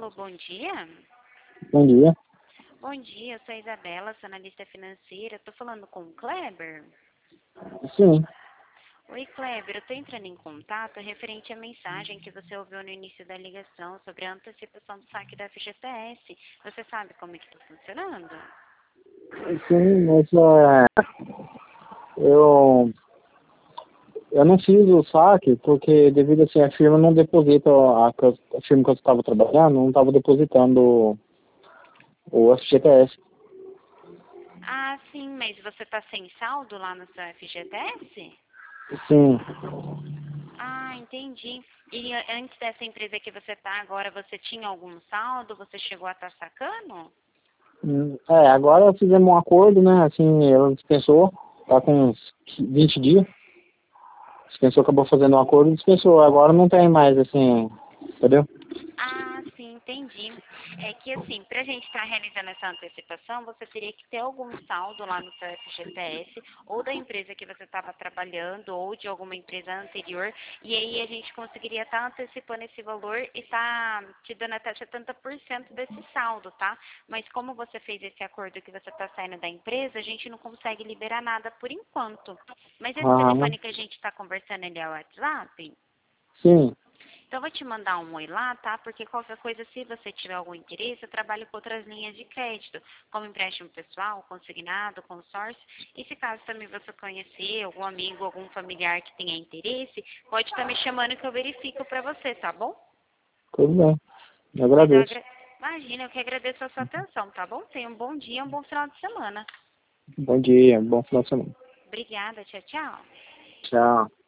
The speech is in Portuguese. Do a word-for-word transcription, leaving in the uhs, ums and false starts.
Alô, bom dia. Bom dia. Bom dia, eu sou a Isabela, sou analista financeira. Estou falando com o Kleber. Sim. Oi, Kleber, eu estou entrando em contato referente à mensagem que você ouviu no início da ligação sobre a antecipação do saque da F G T S. Você sabe como é que está funcionando? Sim, mas é, eu, eu não fiz o saque porque devido assim a firma não deposita, a, a firma que eu estava trabalhando não estava depositando o F G T S. Ah, sim, mas você está sem saldo lá no seu F G T S? Sim. Ah, entendi. E eh, antes dessa empresa que você está agora, você tinha algum saldo? Você chegou a estar sacando? Hum, É, agora fizemos um acordo, né? Assim, ela dispensou, tá com uns vinte dias. Dispensou, acabou fazendo um acordo e dispensou. Agora não tem mais, assim, entendeu? Ah, sim, entendi. É que assim, para a gente estar realizando essa antecipação, você teria que ter algum saldo lá no seu F G T S, ou da empresa que você estava trabalhando, ou de alguma empresa anterior, e aí a gente conseguiria estar antecipando esse valor e estar te dando até setenta por cento desse saldo, tá? Mas como você fez esse acordo que você está saindo da empresa, a gente não consegue liberar nada por enquanto. Mas esse Ah, mas, telefone que a gente está conversando, ele é o WhatsApp? sim. Então, eu vou te mandar um oi lá, tá? Porque qualquer coisa, se você tiver algum interesse, eu trabalho com outras linhas de crédito, como empréstimo pessoal, consignado, consórcio. E se caso também você conhecer algum amigo, algum familiar que tenha interesse, pode estar me chamando que eu verifico para você, tá bom? Tudo bem. Eu Pois eu agradeço. agra... Imagina, eu que agradeço a sua atenção, tá bom? Tenha um bom dia, um bom final de semana. Bom dia, bom final de semana. Obrigada, tchau, tchau. Tchau.